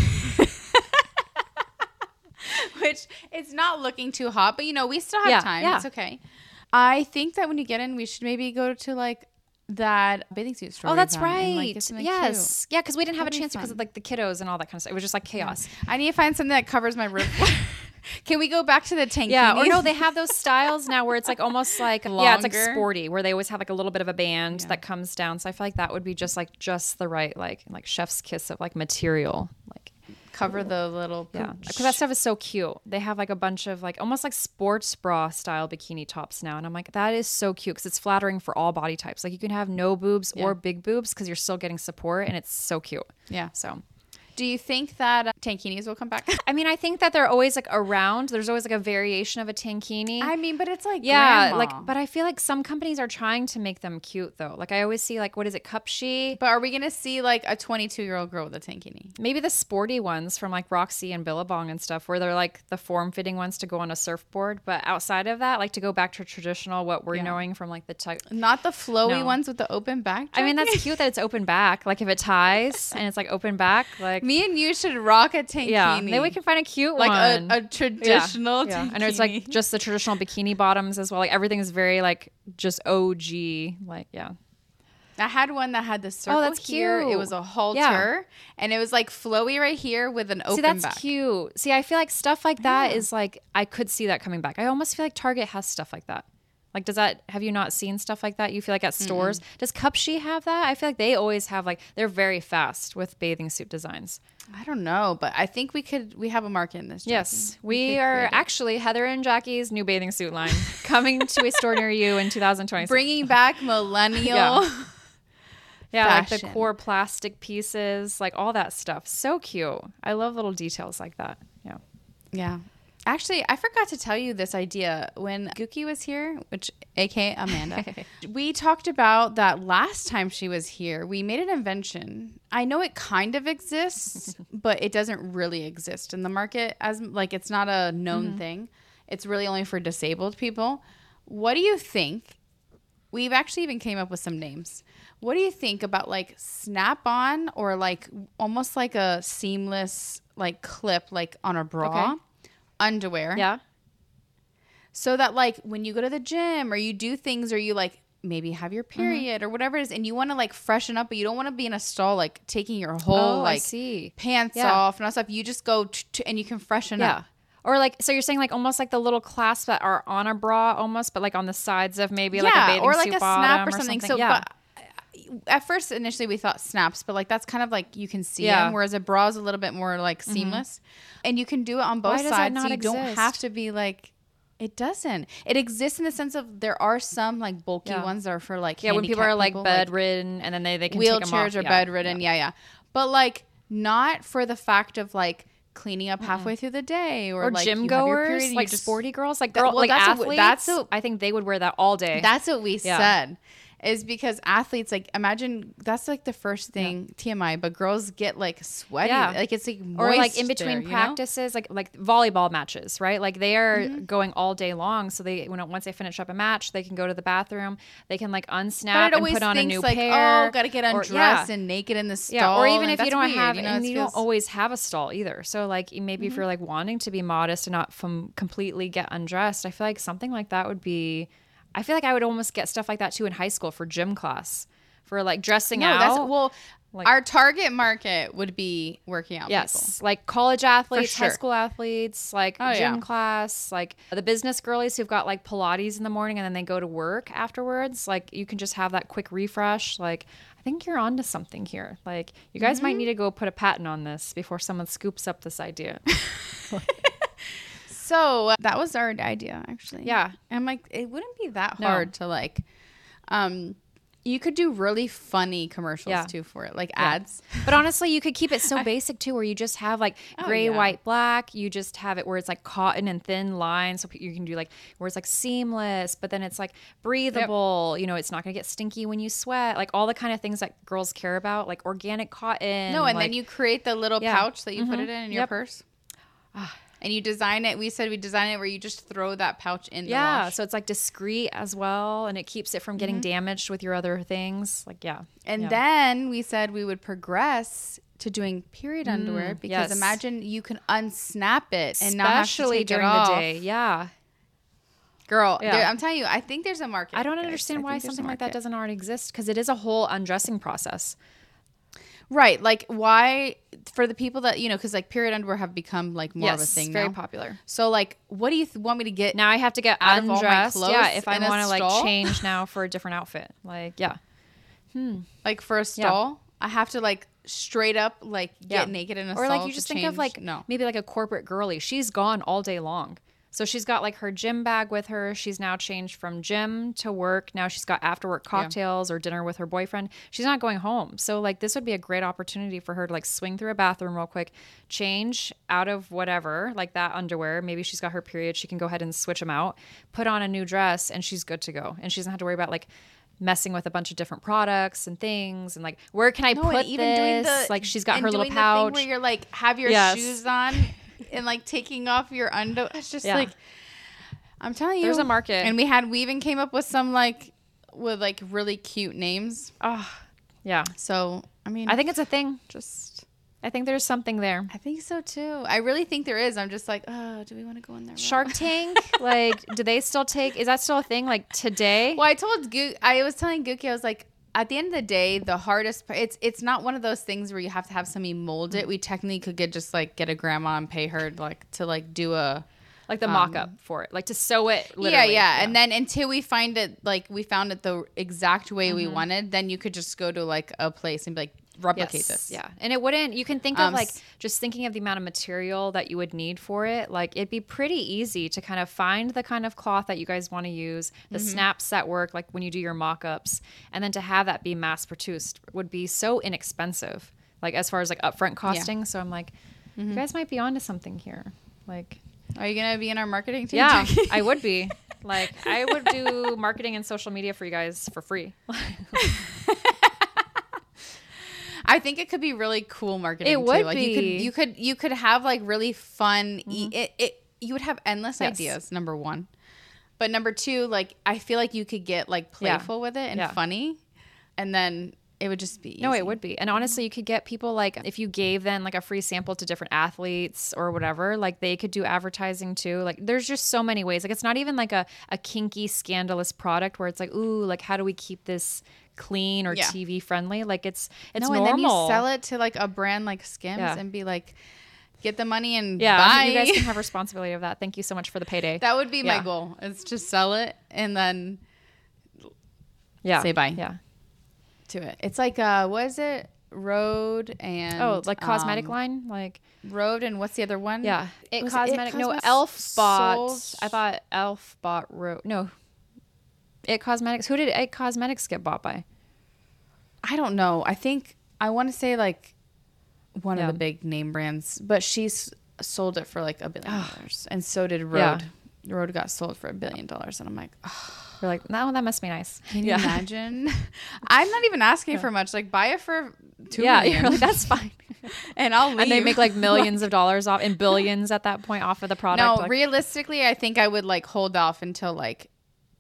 which it's not looking too hot, but you know, we still have Yeah, time. yeah. It's okay. I think that when you get in, we should maybe go to like that bathing suit store. Oh, we that's found and, like, right. get something Yes. Yeah, because we didn't have That'd a be chance because fun. of like the kiddos and all that kind of stuff. It was just like chaos. cute. I need to find something that covers my rib. Can we go back to the tank? Yeah, or no, they have those styles now where it's like almost like yeah, it's like Longer. sporty where they always have like a little bit of a band that comes down. So I feel like that would be just the right like chef's kiss of like material. Like cover the little yeah, because that stuff is so cute. They have like a bunch of like almost like sports bra style bikini tops now, and I'm like that is so cute because it's flattering for all body types. Like you can have no boobs or big boobs because you're still getting support, and it's so cute. Yeah. So. Do you think that tankinis will come back? I mean, I think that they're always like around. There's always like a variation of a tankini. I mean, but it's like yeah, grandma. like, but I feel like some companies are trying to make them cute though. Like I always see like, what is it, Cupshe? But are we gonna see like a 22-year-old girl with a tankini? Maybe the sporty ones from like Roxy and Billabong and stuff, where they're like the form-fitting ones to go on a surfboard. But outside of that, like to go back to traditional, what we're knowing from like the type. Not the flowy No. ones with the open back. I mean, jacket? that's cute that it's open back. Like if it ties and it's like open back, like Me and you should rock a tankini. yeah, maybe we can find a cute like one. a traditional yeah. tankini. And it's like just the traditional bikini bottoms as well. Like everything is very like just OG. Like yeah. I had one that had the circle that's here. It cute. was a halter, Yeah. and it was like flowy right here with an open See, that's back. cute. See, I feel like stuff like that is like I could see that coming back. I almost feel like Target has stuff like that. Like, have you not seen stuff like that? You feel like at stores? Does Cupshe have that? I feel like they always have like, they're very fast with bathing suit designs. I don't know, but I think we have a market in this. Jackie. Yes, we could are create it. actually Heather and Jackie's new bathing suit line coming to a store near you in 2026. bringing back millennial. Yeah. Yeah, like the fashion. core plastic pieces, like all that stuff. So cute. I love little details like that. Yeah. Yeah. Actually, I forgot to tell you this idea. When Gookie was here, which aka Amanda, we talked about that last time she was here. We made an invention. I know it kind of exists, but it doesn't really exist in the market as like it's not a known thing. It's really only for disabled people. What do you think? We've actually even came up with some names. What do you think about like snap-on or like almost like a seamless like clip like on a bra? Okay. Underwear. Yeah. So that like when you go to the gym or you do things or you like maybe have your period or whatever it is and you want to like freshen up but you don't want to be in a stall like taking your whole I like see. pants Yeah. off and all stuff. You just go and you can freshen Yeah. up. Or like, so you're saying like almost like the little clasps that are on a bra almost, but like on the sides of maybe like a bathing or like suit a bottom snap or something. So yeah. but at first initially we thought snaps, but like that's kind of like you can see Yeah. them, whereas a bra is a little bit more like seamless. And you can do it on both Why does that sides. So not you don't exist? have to be like it doesn't. It exists in the sense of there are some like bulky Yeah. ones that are for like Yeah, when people are like handicapped people, bedridden and then they can take them off. wheelchairs or Yeah. bedridden. Yeah. But like not for the fact of like cleaning up halfway through the day or like gym you have your goers, period and like you just sporty girls, like That- girl, well, like that's athletes. what- that's what- I think they would wear that all day. That's what we Yeah. said. is because athletes, like, imagine that's like the first thing, TMI, but girls get like sweaty. Yeah. Like it's like Or like in moist between there, practices, like volleyball matches, right? Like they are going all day long. So they, once they finish up a match, they can go to the bathroom. They can like unsnap and put on a new like, pair. oh, got to get undressed and naked in the stall. Yeah, or even if you that's don't weird, have, you know, and it you feels- don't always have a stall either. So like maybe if you're like wanting to be modest and not completely get undressed, I feel like something like that would be. I feel like I would almost get stuff like that too in high school for gym class, for like dressing out. That's, like, our target market would be working out yes, like college athletes, sure. high school athletes, like gym class, like the business girlies who've got like Pilates in the morning and then they go to work afterwards. Like you can just have that quick refresh. Like I think you're onto something here. Like you guys might need to go put a patent on this before someone scoops up this idea. So that was our idea, actually. Yeah. I'm like, it wouldn't be that hard to like, you could do really funny commercials too for it, like ads. But honestly, you could keep it so basic too, where you just have like gray, white, black. You just have it where it's like cotton and thin lines. So you can do like where it's like seamless, but then it's like breathable. You know, it's not going to get stinky when you sweat. Like all the kind of things that girls care about, like organic cotton. No, and like, then you create the little pouch that you put it in your purse. And you design it. We said we design it where you just throw that pouch in the wash. So it's like discreet as well, and it keeps it from getting damaged with your other things. Like, And then we said we would progress to doing period underwear because imagine you can unsnap it and not have to take during it off. the day. Yeah. Girl, I'm telling you, I think there's a market. I don't understand why something like that doesn't already exist, because it is a whole undressing process. Right. Like why for the people that, you know, because like period underwear have become like more of a thing very now. Popular. So like what do you want me to get? Now I have to get out of all my undressed. clothes Yeah, if I in a want to like stall? change now for a different outfit. Like, Like for a stall? I have to like straight up like get naked in a stall. Or like you just to think of change? like maybe like a corporate girly. She's gone all day long. So she's got like her gym bag with her. She's now changed from gym to work. Now she's got after work cocktails or dinner with her boyfriend. She's not going home. So like this would be a great opportunity for her to like swing through a bathroom real quick, change out of whatever, like that underwear. Maybe she's got her period. She can go ahead and switch them out, put on a new dress, and she's good to go. And she doesn't have to worry about like messing with a bunch of different products and things and like where can I put even this? Doing like she's got her little doing pouch. The thing where you're like have your shoes on and like taking off your underwear. It's just like I'm telling you, there's a market. And we even came up with some with really cute names. Oh, yeah. So I mean, I think it's a thing. I think there's something there. I think so too. I really think there is. I'm just like, oh, do we want to go in there? Shark Tank, like, do they still take? Is that still a thing? Like today? Well, I was telling Gookie, I was like, at the end of the day, the hardest part, it's not one of those things where you have to have somebody mold it. We technically could get a grandma and pay her to do a like the mock-up for it, like to sew it literally. Yeah. And then until we found it the exact way we wanted, then you could just go to like a place and be like, replicate this. Yeah. And it wouldn't, you can think of like just thinking of the amount of material that you would need for it. Like it'd be pretty easy to kind of find the kind of cloth that you guys want to use, the snaps that work, like when you do your mock-ups, and then to have that be mass produced would be so inexpensive, like as far as like upfront costing. So I'm like, you guys might be onto something here. Like, are you going to be in our marketing team? Yeah, I would be. Like, I would do marketing and social media for you guys for free. I think it could be really cool marketing. It would too. Like be. You could have like really fun. You would have endless ideas. Number one, but number two, like I feel like you could get like playful with it and funny, and then it would just be easy. No, it would be. And honestly, you could get people like if you gave them like a free sample to different athletes or whatever, like they could do advertising too. Like there's just so many ways. Like it's not even like a kinky, scandalous product where it's like, ooh, like how do we keep this clean or TV friendly? Like it's normal. And then you sell it to like a brand like Skims and be like, get the money and buy. You guys can have responsibility of that. Thank you so much for the payday. That would be my goal. Is to sell it and then say bye. Yeah. To it. It's like what is it? Rhode and like cosmetic line? Like Rhode and what's the other one? Yeah. It Was Cosmetic. No, Cosmetics? Elf bought. I thought Elf bought Rhode. No. It Cosmetics. Who did It Cosmetics get bought by? I don't know. I want to say like one of the big name brands, but she's sold it for like $1 billion, and so did Rhode. Rhode got sold for $1 billion, and I'm like, oh. You're like, no, that must be nice. Can you imagine? I'm not even asking for much. Like, buy it for $2 million. You're like, that's fine. And I'll leave. And they make like millions of dollars off and billions at that point off of the product. No, like, realistically, I think I would like hold off until like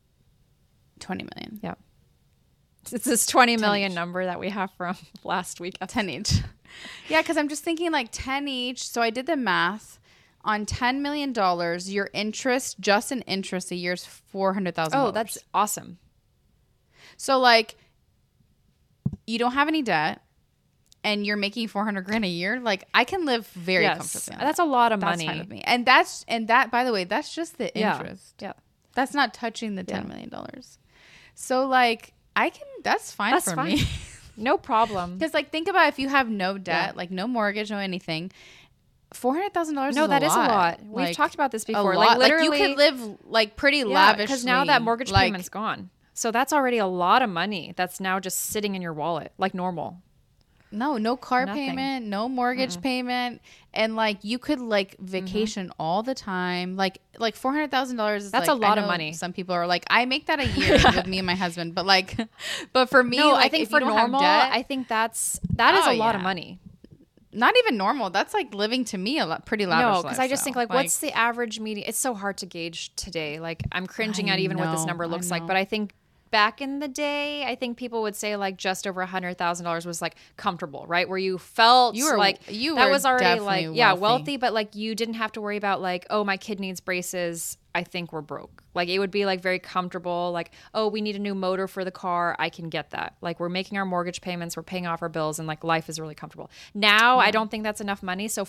20 million. Yeah. It's this 20 million each. number that we have from last week. 10 each. Yeah, because I'm just thinking like 10 each. So I did the math. On $10 million, your interest, just in interest a year is $400,000. Oh, that's awesome. So like, you don't have any debt, and you're making $400,000 a year. Like, I can live very comfortably. On that's a lot of That's money. fine with me. And that, by the way, that's just the interest. Yeah. That's not touching the $10 million. So like, that's fine for me. No problem. Because like, think about if you have no debt, like no mortgage, no anything. $400,000. No, that is a lot. We've talked about this before. Like literally, you could live like pretty lavishly. because now that mortgage payment's gone, so that's already a lot of money that's now just sitting in your wallet, like normal. No car payment, no mortgage payment, and like you could like vacation all the time. Like $400,000 is that's like, a lot I of know money. Some people are like, I make that a year with me and my husband, but for me, No, like, I think if for you don't have normal, debt, I think that is a lot of money. Not even normal. That's like living to me pretty lavish. No, because I just think like, what's the average median? It's so hard to gauge today. Like I'm cringing at even what this number looks like, but I think back in the day, I think people would say like just over $100,000 was like comfortable, right? Where you felt that was already like wealthy, but like you didn't have to worry about like, oh, my kid needs braces. I think we're broke. Like it would be like very comfortable. Like, oh, we need a new motor for the car. I can get that. Like we're making our mortgage payments, we're paying off our bills, and like life is really comfortable. Now I don't think that's enough money. So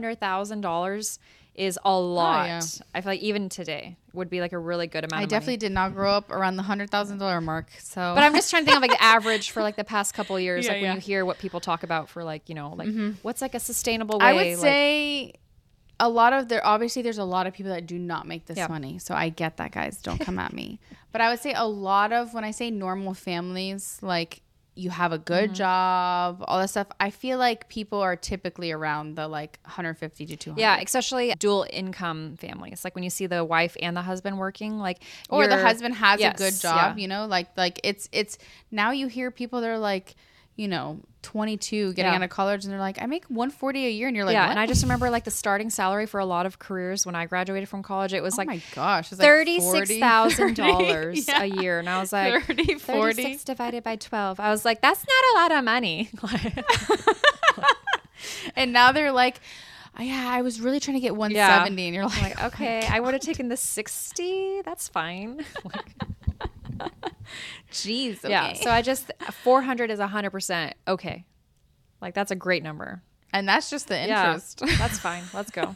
$400,000 is a lot. I feel like even today would be like a really good amount of money. I definitely did not grow up around the $100,000 mark. So, but I'm just trying to think of like the average for like the past couple of years. When you hear what people talk about for like, you know, like what's like a sustainable way. I would say a lot of obviously there's a lot of people that do not make this money. So I get that, guys. Don't come at me. But I would say a lot of, when I say normal families, like you have a good job, all that stuff. I feel like people are typically around the like 150 to 200. Yeah, especially dual income families. Like when you see the wife and the husband working, like, or the husband has a good job, you know, like it's now you hear people that are like, you know, 22 getting out of college and they're like, I make 140 a year, and you're like, what? And I just remember like the starting salary for a lot of careers when I graduated from college, it was like, oh my gosh, it's $36,000 a year, and I was like 30, 40 36 divided by 12. I was like, that's not a lot of money. And now they're like, yeah, I was really trying to get 170, and you're like, okay, I would have taken the 60. That's fine. Jeez. Okay. Yeah. So 400 is 100% okay. Like that's a great number. And that's just the interest. Yeah, that's fine. Let's go.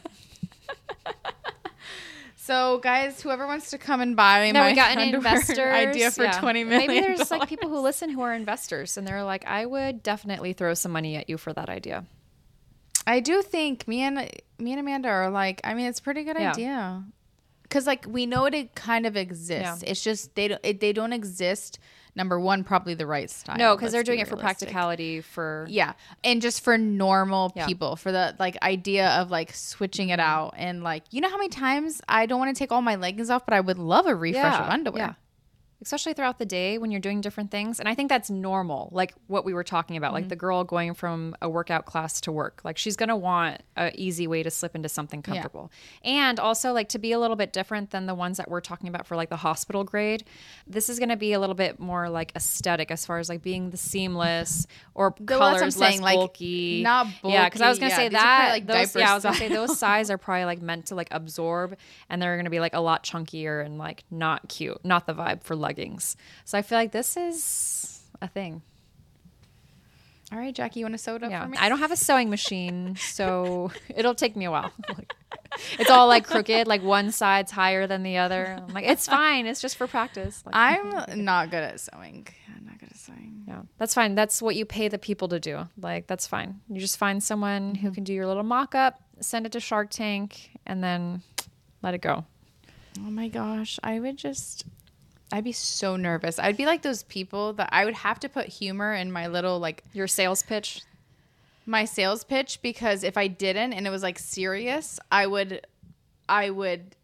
So guys, whoever wants to come and buy we got an investor idea for $20 million. Maybe there's like people who listen who are investors and they're like, I would definitely throw some money at you for that idea. I do think me and Amanda are like, I mean, it's a pretty good idea. Because like we know it kind of exists. It's just they don't exist. Number one, probably the right style. No, because they're doing it for practicality, and just for normal people, for the like idea of like switching it out, and like, you know how many times I don't want to take all my leggings off, but I would love a refresh of underwear. Yeah. Especially throughout the day when you're doing different things. And I think that's normal, like what we were talking about, like the girl going from a workout class to work. Like she's going to want an easy way to slip into something comfortable. And also like to be a little bit different than the ones that we're talking about for like the hospital grade. This is going to be a little bit more like aesthetic as far as like being the seamless or colors less bulky. Not bulky. Yeah, because I was going to say that. Like I was going to say those size are probably like meant to like absorb, and they're going to be like a lot chunkier and like not cute. Not the vibe for leggings. So I feel like this is a thing. All right, Jackie, you want to sew it up for me? I don't have a sewing machine, so it'll take me a while. It's all like crooked, like one side's higher than the other. I'm like, it's fine. It's just for practice. Like, I'm not good at sewing. I'm not good at sewing. Yeah, that's fine. That's what you pay the people to do. Like, that's fine. You just find someone who can do your little mock-up, send it to Shark Tank, and then let it go. Oh my gosh. I'd be so nervous. I'd be like those people that I would have to put humor in my little like your sales pitch. My sales pitch, because if I didn't and it was like serious, I would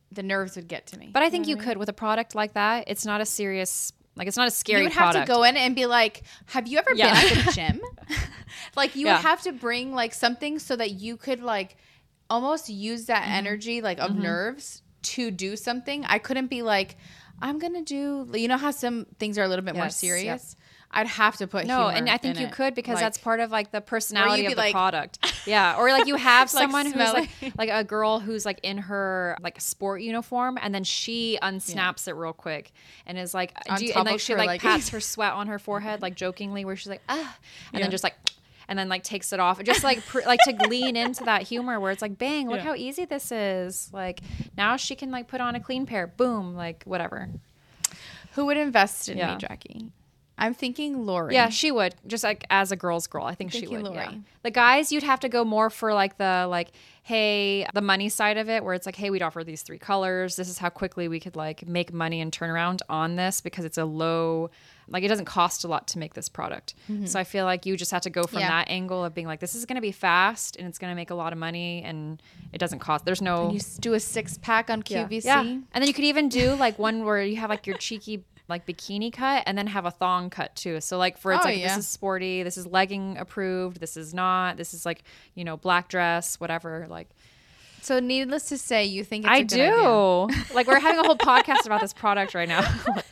the nerves would get to me. But I think you could with a product like that. It's not a serious, like it's not a scary You would have product. to go in and be like, have you ever been at the gym? Like you would have to bring like something so that you could like almost use that energy like of nerves to do something. I couldn't be like, I'm going to do, you know how some things are a little bit more serious? I'd have to put humor and I think in you it. could because Like, that's part of like the personality of the like- product. Yeah. Or like you have Like someone who's smelling. like a girl who's like in her like sport uniform and then she unsnaps it real quick and is like, On and top like of she her like leggings. pats her sweat on her forehead like jokingly where she's like, and then just like, and then like takes it off. Just like like to lean into that humor where it's like, bang, look how easy this is. Like now she can like put on a clean pair. Boom. Like whatever. Who would invest in me, Jackie? I'm thinking Lori. Yeah, she would. Just like as a girl's girl, I think she would. Lori. Yeah. The guys, you'd have to go more for like hey, the money side of it, where it's like, hey, we'd offer these 3 colors. This is how quickly we could like make money and turn around on this because it's a low, like it doesn't cost a lot to make this product. So I feel like you just have to go from that angle of being like, this is going to be fast and it's going to make a lot of money and it doesn't cost. There's no. You do a 6-pack on QVC. Yeah. And then you could even do like one where you have like your cheeky like bikini cut and then have a thong cut too. So like for it's this is sporty, this is legging approved, this is not, this is like, you know, black dress, whatever. Like So needless to say, you think it's I a good idea. do. Like we're having a whole podcast about this product right now.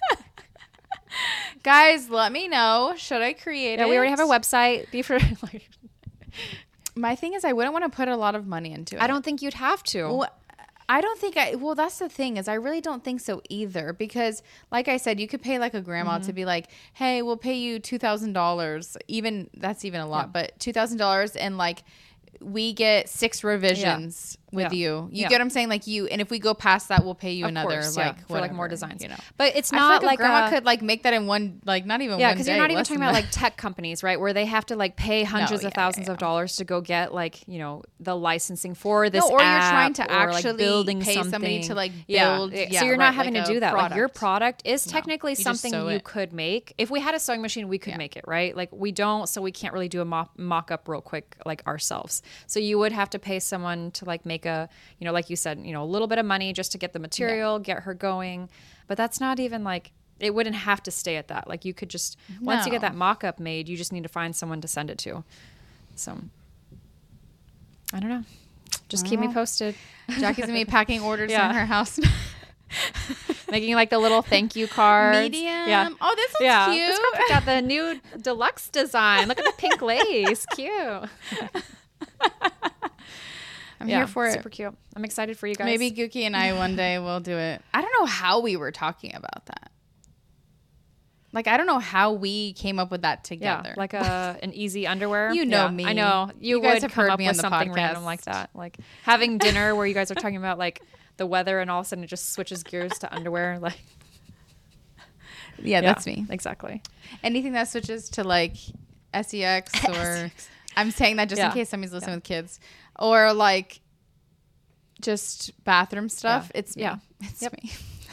Guys, let me know. Should I create it? Yeah, we already have a website. Be for like My thing is I wouldn't want to put a lot of money into it. I don't think you'd have to. Well, I don't think well, that's the thing is I really don't think so either because like I said, you could pay like a grandma to be like, hey, we'll pay you $2,000. Even that's even a lot, but $2,000 and like we get 6 revisions with you. You get what I'm saying? Like and if we go past that, we'll pay you Of another course, like for like more designs. You know, But it's I not feel like like a grandma could like make that in one, like not even one day. because you're not even less talking than about that. like tech companies, right? Where they have to like pay hundreds of thousands of dollars to go get like, you know, the licensing for this or you're app trying to or, actually like, building pay something. somebody to like build. So you're not having to do that. Like your product is technically you just something sew you it. could make. If we had a sewing machine, we could make it, right? Like we don't, so we can't really do a mock up real quick like ourselves. So you would have to pay someone to like make a, you know, like you said, you know, a little bit of money just to get the material, get her going. But that's not even like, it wouldn't have to stay at that. Like you could just, once you get that mock-up made, you just need to find someone to send it to. So I don't know. Just keep me posted. Jackie's gonna be packing orders in her house. Making like the little thank you cards. Medium. Yeah. Oh, this one's cute. This girl picked out the new deluxe design. Look at the pink lace. Cute. I'm here for it. Super cute. I'm excited for you guys. Maybe Gookie and I one day will do it. I don't know how we were talking about that. Like, I don't know how we came up with that together. Yeah, like an easy underwear. You know me. I know. You guys would have come heard up me on with the something podcast. random like that. Like having dinner where you guys are talking about like the weather and all of a sudden it just switches gears to underwear. Like, yeah, that's me. Exactly. Anything that switches to like SEX or I'm saying that just in case somebody's listening with kids or like just bathroom stuff. It's me. Yeah. It's me.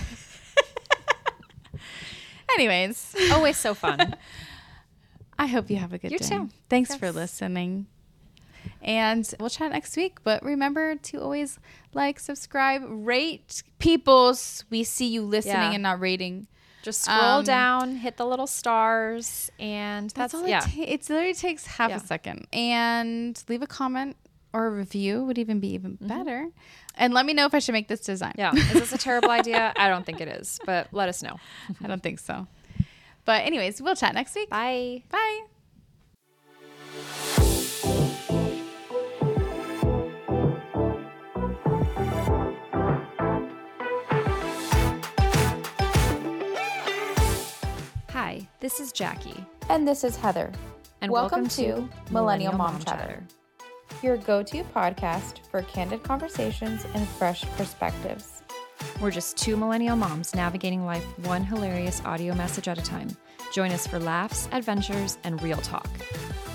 Anyways. Always so fun. I hope you have a good You day. too. Thanks for listening. And we'll chat next week. But remember to always like, subscribe, rate peoples. We see you listening and not rating. Just scroll down, hit the little stars, and that's all it literally takes half a second. And leave a comment or a review would even be even better. And let me know if I should make this design. Yeah. Is this a terrible idea? I don't think it is, but let us know. I don't think so. But anyways, we'll chat next week. Bye. Bye. Hi, this is Jackie. And this is Heather. And welcome to Millennial Mom Chatter, your go-to podcast for candid conversations and fresh perspectives. We're just 2 millennial moms navigating life one hilarious audio message at a time. Join us for laughs, adventures, and real talk.